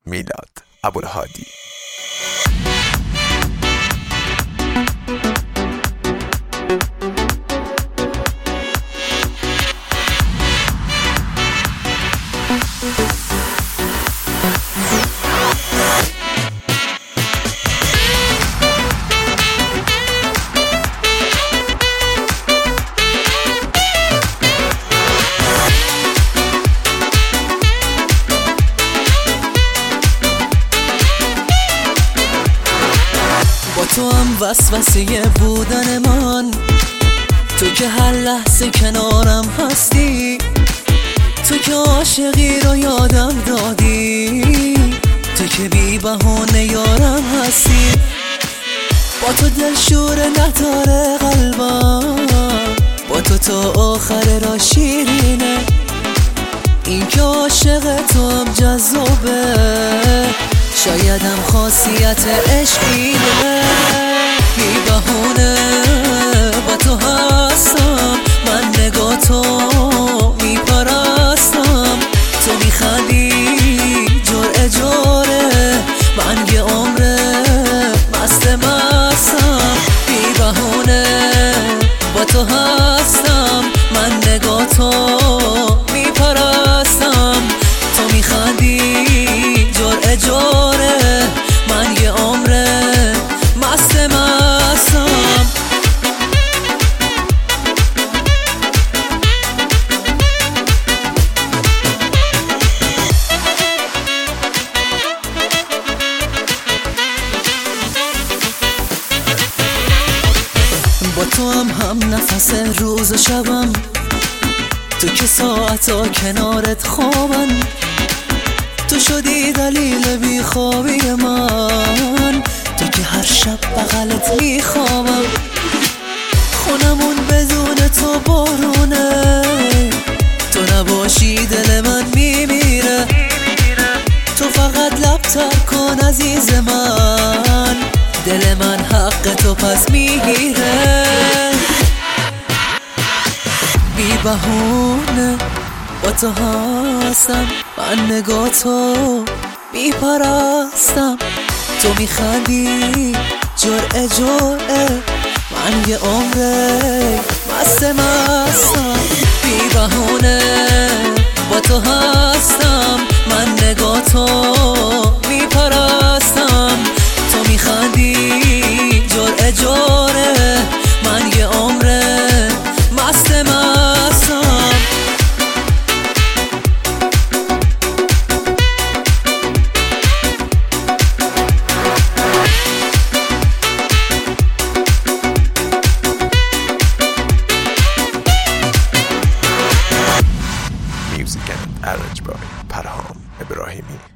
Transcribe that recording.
میلاد ابوالهادی. تو هم وسوسه بودن من، تو که هر لحظه کنارم هستی، تو که عاشقی رو یادم دادی، تو که بی بهونه یارم هستی. با تو دلشوره نداره قلبم، با تو تا آخر را شیرینه، این که عاشق تو هم جذابه، شایدم خاصیت عشقینه. بی بهونه با تو هستم، من نگاه تو میپرستم، تو میخندی جرعه جوره، من یه عمره مستم. بی بهونه با تو هستم، من نگاه تو میپرستم، تو میخندی جرعه جوره، من یه عمره مستم. با تو هم نفس روز و شبم، تو که ساعتا کنارت خوابم، تو شدی دلیل بیخوابی من، تو که هر شب بغلت میخوابم. خونمون بدون تو بارونه، تو نباشی دل من میمیره، تو فقط لب تر کن عزیز من، دل من حق تو پس میگیره. بی بهونه با تو هستم، من نگاه تو میپرستم، تو میخندی جرعه جرعه، من یه عمره مستم. بی بهونه با تو هستم، من نگاه تو میپرستم، تو میخندی جرعه جوره، من یه عمره مستم. Music and arranged by Parham Ibrahimi.